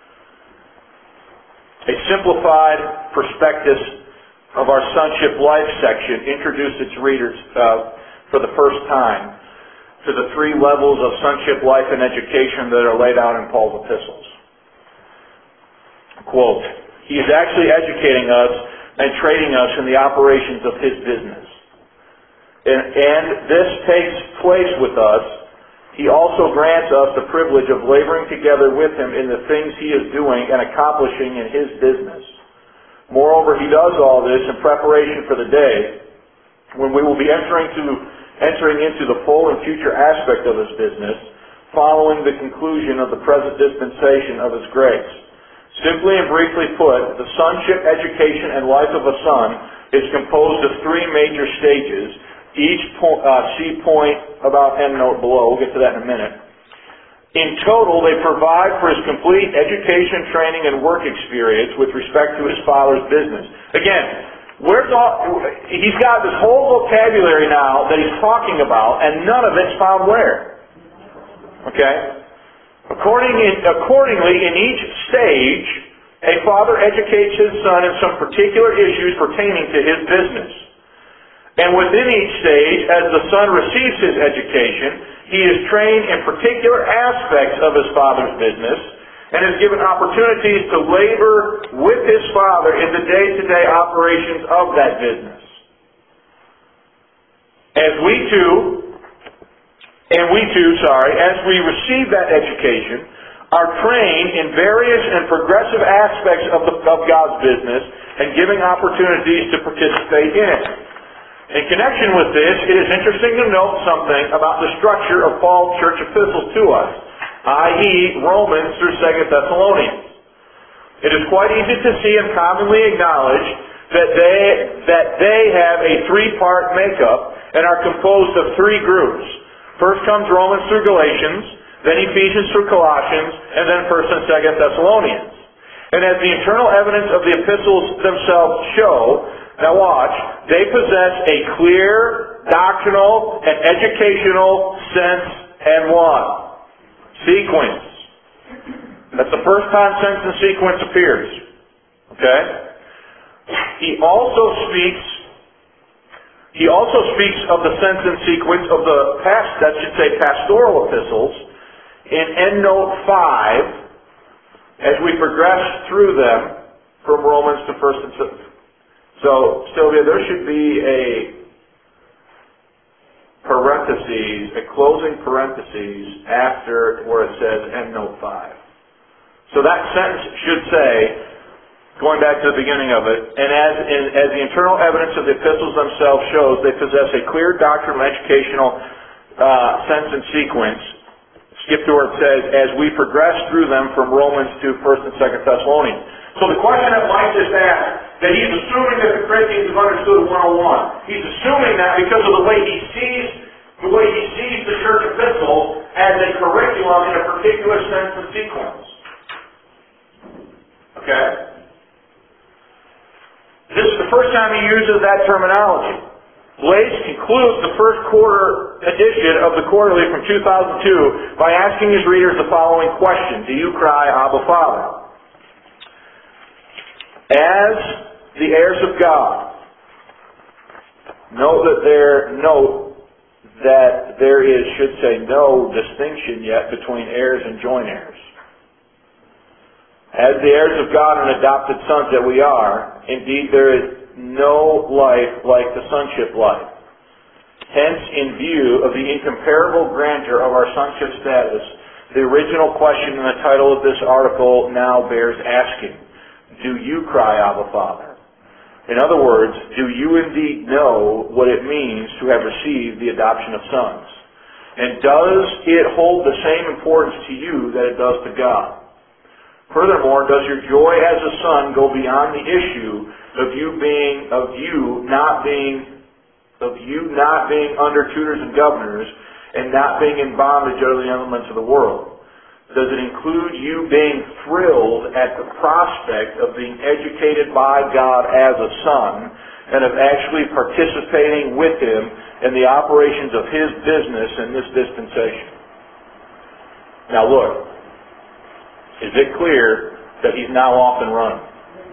A simplified prospectus of our sonship life section introduced its readers for the first time to the three levels of sonship life and education that are laid out in Paul's epistles. Quote, he is actually educating us and training us in the operations of His business. And this takes place with us. He also grants us the privilege of laboring together with Him in the things He is doing and accomplishing in His business. Moreover, He does all this in preparation for the day when we will be entering into the full and future aspect of His business, following the conclusion of the present dispensation of His grace. Simply and briefly put, the sonship education and life of a son is composed of three major stages. Each see point about endnote below. We'll get to that in a minute. In total, they provide for his complete education, training, and work experience with respect to his father's business. Again, he's got this whole vocabulary now that he's talking about, and none of it's found where? Okay? Accordingly, in each stage, a father educates his son in some particular issues pertaining to his business. And within each stage, as the son receives his education, he is trained in particular aspects of his father's business and is given opportunities to labor with his father in the day-to-day operations of that business. As we receive that education, are trained in various and progressive aspects of God's business and giving opportunities to participate in it. In connection with this, it is interesting to note something about the structure of Paul's church epistles to us, i.e., Romans through 2 Thessalonians. It is quite easy to see and commonly acknowledge that they have a three-part makeup and are composed of three groups. First comes Romans through Galatians, then Ephesians through Colossians, and then 1 and 2 Thessalonians. And as the internal evidence of the epistles themselves show, now watch, they possess a clear, doctrinal, and educational sense and what? Sequence. That's the first time sense and sequence appears. Okay? He also speaks of the sense and sequence of the pastoral epistles in endnote 5 as we progress through them from Romans to 1 and 2. So, Sylvia, there should be a closing parentheses after where it says endnote 5. So that sentence should say, going back to the beginning of it, and as the internal evidence of the epistles themselves shows, they possess a clear doctrinal educational sense and sequence. Skip to where it says, as we progress through them from Romans to 1 and 2 Thessalonians. So the question that Mike just asked, that he's assuming that the Corinthians have understood 101. He's assuming that because of the way he sees the church epistle as a curriculum in a particular sense and sequence. Okay? This is the first time he uses that terminology. Blades concludes the first quarter edition of the Quarterly from 2002 by asking his readers the following question: do you cry, Abba, Father? As the heirs of God, note that there is no distinction yet between heirs and joint heirs. As the heirs of God and adopted sons that we are, indeed there is no life like the sonship life. Hence, in view of the incomparable grandeur of our sonship status, the original question in the title of this article now bears asking: do you cry, Abba, Father? In other words, do you indeed know what it means to have received the adoption of sons? And does it hold the same importance to you that it does to God? Furthermore, does your joy as a son go beyond the issue of you not being under tutors and governors and not being in bondage under the elements of the world? Does it include you being thrilled at the prospect of being educated by God as a son and of actually participating with Him in the operations of His business in this dispensation? Now look, is it clear that he's now off and running?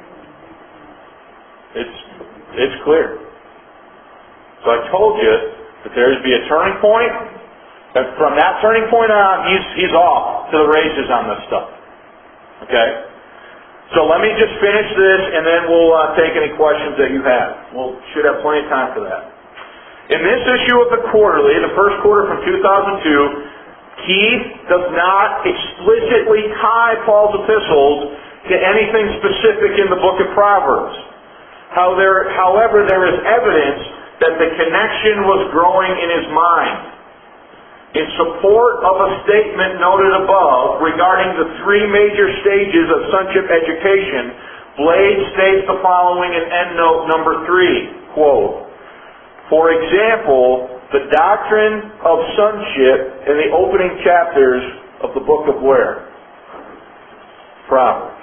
It's clear. So I told you that there would be a turning point, and from that turning point on, he's off to the races on this stuff. Okay? So let me just finish this, and then we'll take any questions that you have. We should have plenty of time for that. In this issue of the Quarterly, the first quarter from 2002, Keith does not explicitly tie Paul's epistles to anything specific in the book of Proverbs. However, there is evidence that the connection was growing in his mind. In support of a statement noted above regarding the three major stages of sonship education, Blade states the following in endnote number 3, quote, for example, the doctrine of sonship in the opening chapters of the book of where? Proverbs.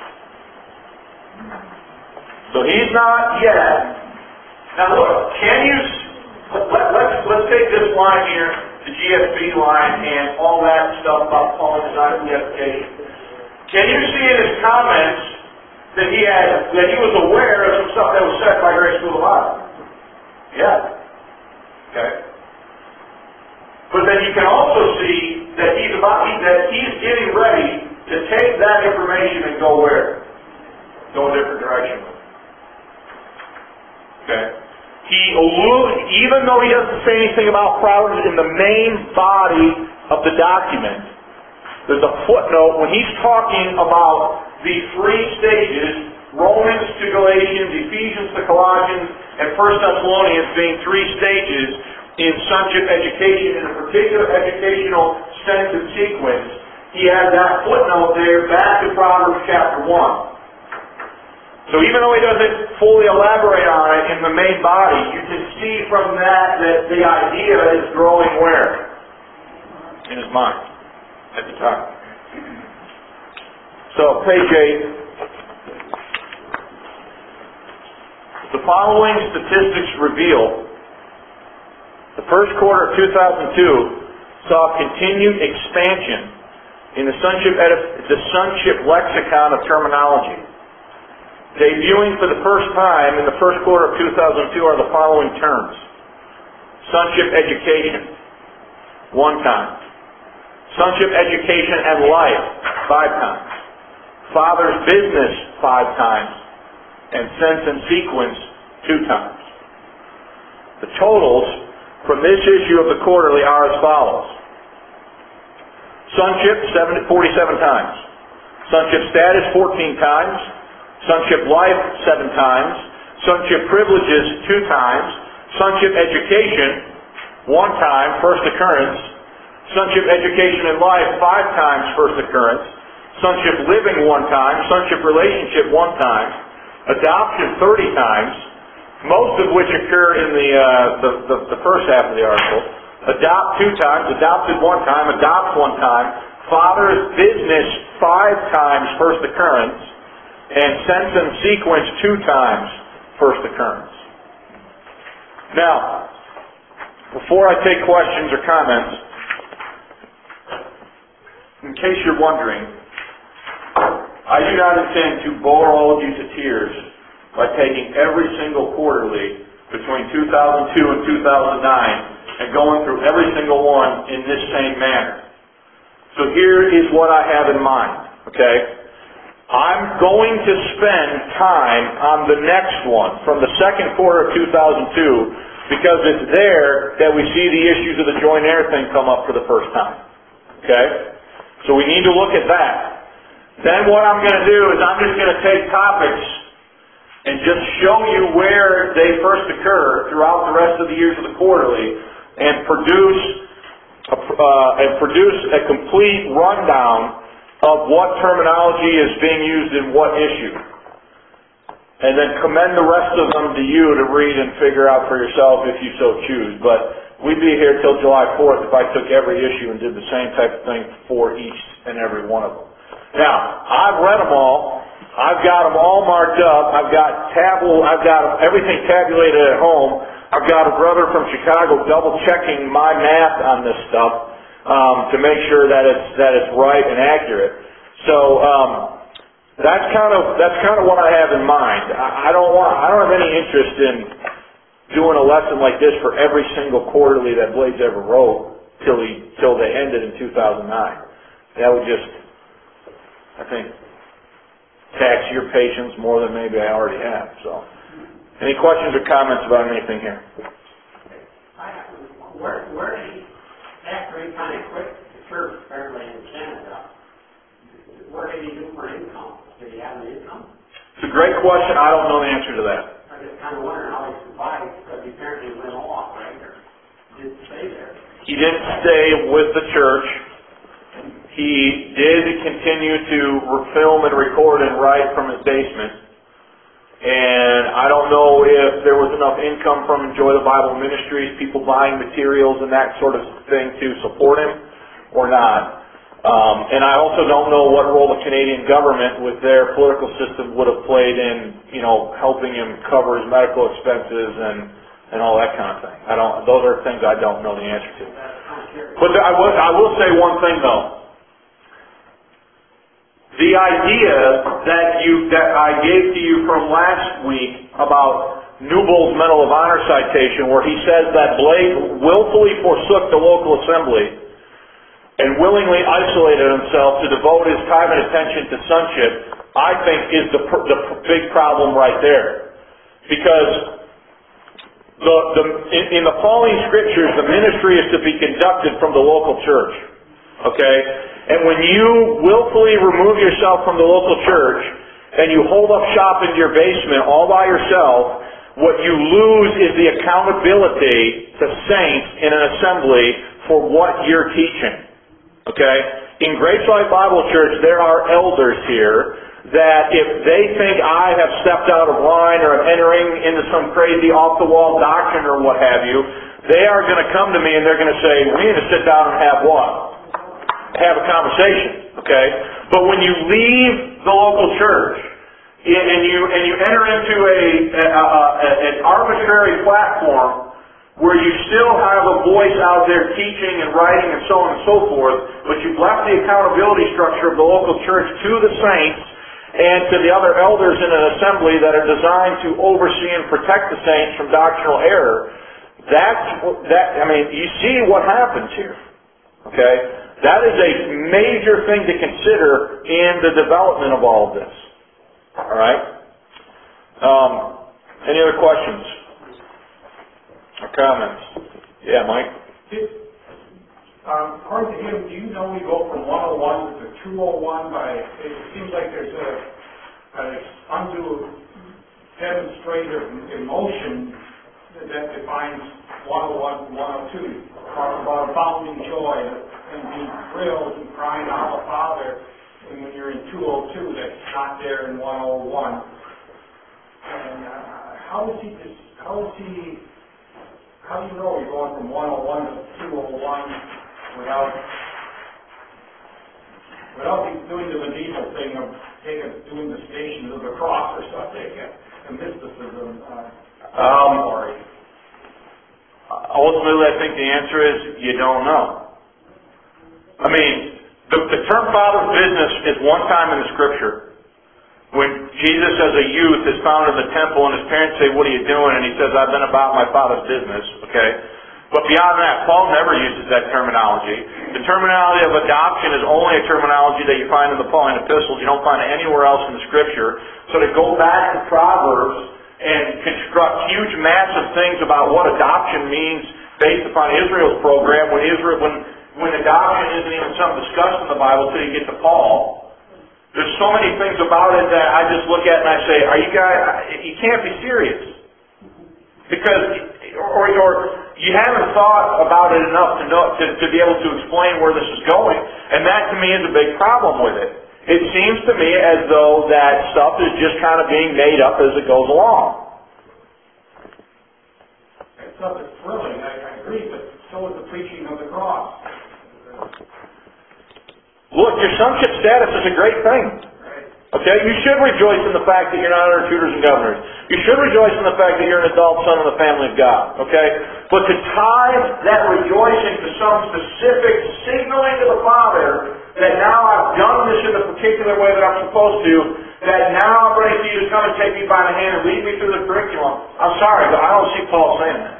So he's not yet. Now look, let's take this line here, the GSB line, and all that stuff about Paul and his identification. Can you see in his comments that he was aware of some stuff that was said by Grace School of Bible? Yeah. Okay. But then you can also see that he's getting ready to take that information and go where? Go a different direction with it. Okay. He alludes, even though he doesn't say anything about Proverbs in the main body of the document, there's a footnote when he's talking about the three stages, Romans to Galatians, Ephesians to Colossians, and 1 Thessalonians being three stages in sonship education in a particular educational sense and sequence. He has that footnote there back to Proverbs chapter 1. So even though he doesn't fully elaborate on it in the main body, you can see from that the idea is growing where? In his mind at the time. So page 8. The following statistics reveal the first quarter of 2002 saw continued expansion in the sonship lexicon of terminology. Debuting for the first time in the first quarter of 2002 are the following terms. Sonship education, 1 time. Sonship education and life, 5 times. Father's business, 5 times. And sense and sequence, 2 times. The totals from this issue of the quarterly are as follows. Sonship, 47 times. Sonship status, 14 times. Sonship life, 7 times. Sonship privileges, 2 times. Sonship education, 1 time, first occurrence. Sonship education in life, 5 times, first occurrence. Sonship living, 1 time. Sonship relationship, 1 time. Adoption, 30 times, most of which occur in the first half of the article. Adopt 2 times, adopted 1 time, adopt 1 time. Father's business, 5 times, first occurrence. And sense and sequence 2 times, first occurrence. Now, before I take questions or comments, in case you're wondering, I do not intend to bore all of you to tears by taking every single quarterly between 2002 and 2009 and going through every single one in this same manner. So here is what I have in mind, okay? I'm going to spend time on the next one from the second quarter of 2002 because it's there that we see the issues of the joint heir thing come up for the first time. Okay? So we need to look at that. Then what I'm going to do is I'm just going to take topics and just show you where they first occur throughout the rest of the years of the quarterly and produce a complete rundown of what terminology is being used in what issue. And then commend the rest of them to you to read and figure out for yourself if you so choose. But we'd be here till July 4th if I took every issue and did the same type of thing for each and every one of them. Now, I've read them all. I've got them all marked up. I've got everything tabulated at home. I've got a brother from Chicago double checking my math on this stuff. To make sure that it's right and accurate. So that's kind of what I have in mind. I don't have any interest in doing a lesson like this for every single quarterly that Blades ever wrote till they ended in 2009. That would just, I think, tax your patience more than maybe I already have. So, any questions or comments about anything here? Where did he? After he kind of quit the church, apparently in Canada, what did he do for income? Did he have an income? It's a great question. I don't know the answer to that. I'm just kind of wondering how he survived, because he apparently went off, right? Or didn't stay there. He didn't stay with the church. He did continue to film and record and write from his basement. And I don't know if there was enough income from Enjoy the Bible Ministries, people buying materials and that sort of thing to support him or not. And I also don't know what role the Canadian government with their political system would have played in, helping him cover his medical expenses and all that kind of thing. Those are things I don't know the answer to. But I will say one thing though. The idea that I gave to you from last week about Newbold's Medal of Honor citation, where he says that Blake willfully forsook the local assembly and willingly isolated himself to devote his time and attention to sonship, I think is the big problem right there. Because in the Pauline Scriptures, the ministry is to be conducted from the local church. Okay? And when you willfully remove yourself from the local church and you hold up shop in your basement all by yourself, what you lose is the accountability to saints in an assembly for what you're teaching. Okay? In Grace Life Bible Church, there are elders here that if they think I have stepped out of line or I'm entering into some crazy off-the-wall doctrine or what have you, they are going to come to me and they're going to say, we need to sit down and have what? Have a conversation. Okay? But when you leave the local church and you enter into an arbitrary platform where you still have a voice out there teaching and writing and so on and so forth, but you've left the accountability structure of the local church to the saints and to the other elders in an assembly that are designed to oversee and protect the saints from doctrinal error, you see what happens here. Okay? That is a major thing to consider in the development of all of this. Alright? Any other questions? Or comments? Yeah, Mike? According to him, do you know we go from 101 to 201 it seems like there's an undue demonstrative emotion that defines 101 to 102. About abounding joy and being thrilled and crying out, Father, and when you're in 202, that's not there in 101. And how do you know you're going from 101 to 201 without doing the medieval thing of doing the stations of the cross or something, the mysticism? Ultimately, I think the answer is you don't know. I mean, the term Father's business is one time in the Scripture. When Jesus as a youth is found in the temple and his parents say, what are you doing? And he says, I've been about my Father's business. Okay? But beyond that, Paul never uses that terminology. The terminology of adoption is only a terminology that you find in the Pauline epistles. You don't find it anywhere else in the Scripture. So to go back to Proverbs and construct huge, massive things about what adoption means based upon Israel's program when adoption isn't even something discussed in the Bible until you get to Paul. There's so many things about it that I just look at and I say, are you guys, you can't be serious. Because, or you haven't thought about it enough to know, to be able to explain where this is going. And that to me is a big problem with it. It seems to me as though that stuff is just kind of being made up as it goes along. That stuff is thrilling, I agree, but so is the preaching of the cross. Look, your sonship status is a great thing. Okay? You should rejoice in the fact that you're not under tutors and governors. You should rejoice in the fact that you're an adult son of the family of God. Okay? But to tie that rejoicing to some specific signaling to the Father that now I've done this in the particular way that I'm supposed to, that now I'm ready for you to come and take me by the hand and lead me through the curriculum. I'm sorry, but I don't see Paul saying that.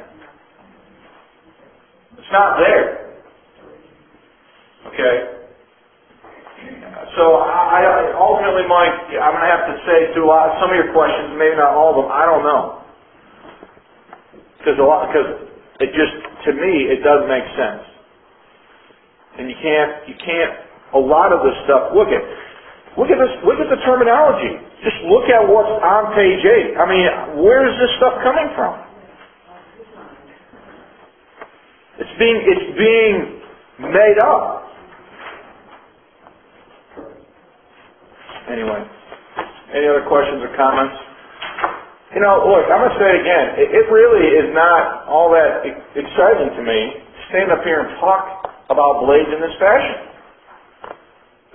It's not there. Okay? So I ultimately, Mike, I'm going to have to say to some of your questions, maybe not all of them, I don't know. Because it just, to me, it doesn't make sense. And you can't, a lot of this stuff, look at the terminology. Just look at what's on page 8. I mean, where is this stuff coming from? It's being made up. Anyway, any other questions or comments? Look, I'm going to say it again. It really is not all that exciting to me to stand up here and talk about Blade in this fashion.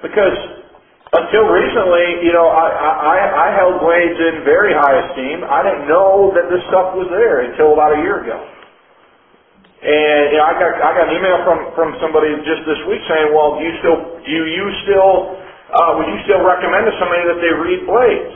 Because until recently, I held blades in very high esteem. I didn't know that this stuff was there until about a year ago. And I got an email from somebody just this week saying, well, would you still recommend to somebody that they read blades?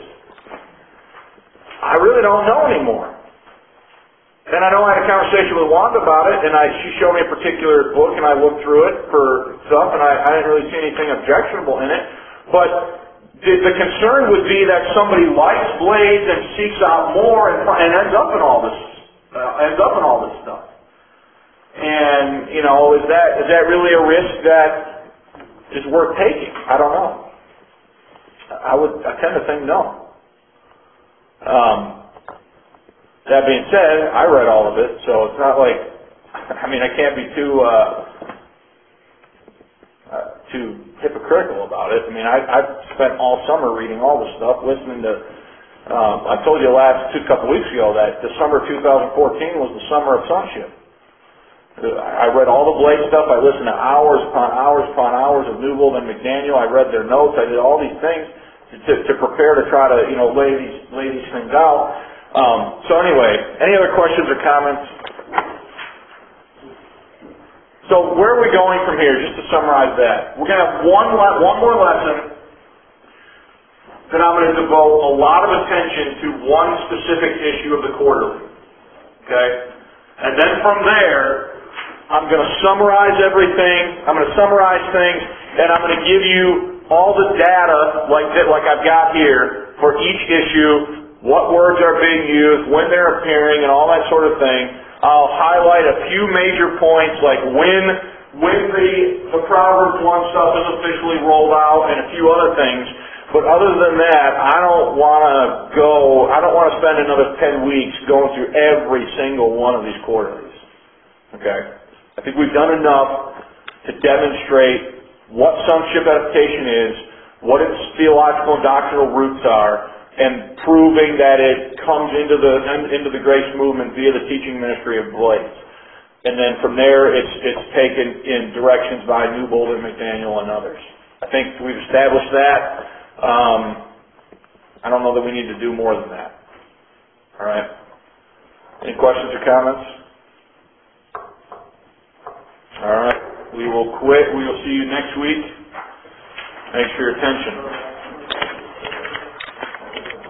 I really don't know anymore. And I know I had a conversation with Wanda about it, and she showed me a particular book, and I looked through it for stuff, and I didn't really see anything objectionable in it. But the concern would be that somebody likes blades and seeks out more and ends up in all this stuff. And is that really a risk that is worth taking? I don't know. I tend to think no. That being said, I read all of it, so it's not like, I can't be too hypocritical about it. I've spent all summer reading all this stuff, listening to, I told you couple weeks ago that the summer of 2014 was the summer of sonship. I read all the Blade stuff, I listened to hours upon hours of Newbold and McDaniel, I read their notes, I did all these things to prepare to try to, lay these things out. So anyway, any other questions or comments? So where are we going from here, just to summarize that? We're going to have one more lesson that I'm going to devote a lot of attention to one specific issue of the quarterly. Okay? And then from there, I'm going to summarize everything, I'm going to summarize things, and I'm going to give you all the data like I've got here for each issue, what words are being used, when they're appearing, and all that sort of thing. I'll highlight a few major points like when the Proverbs 1 stuff is officially rolled out and a few other things. But other than that, I don't want to spend another 10 weeks going through every single one of these quarterlies. Okay? I think we've done enough to demonstrate what sonship edification is, what its theological and doctrinal roots are, and proving that it comes into the grace movement via the teaching ministry of Blades. And then from there, it's taken in directions by Newbold and McDaniel and others. I think we've established that. I don't know that we need to do more than that. All right. Any questions or comments? All right. We will quit. We will see you next week. Thanks for your attention.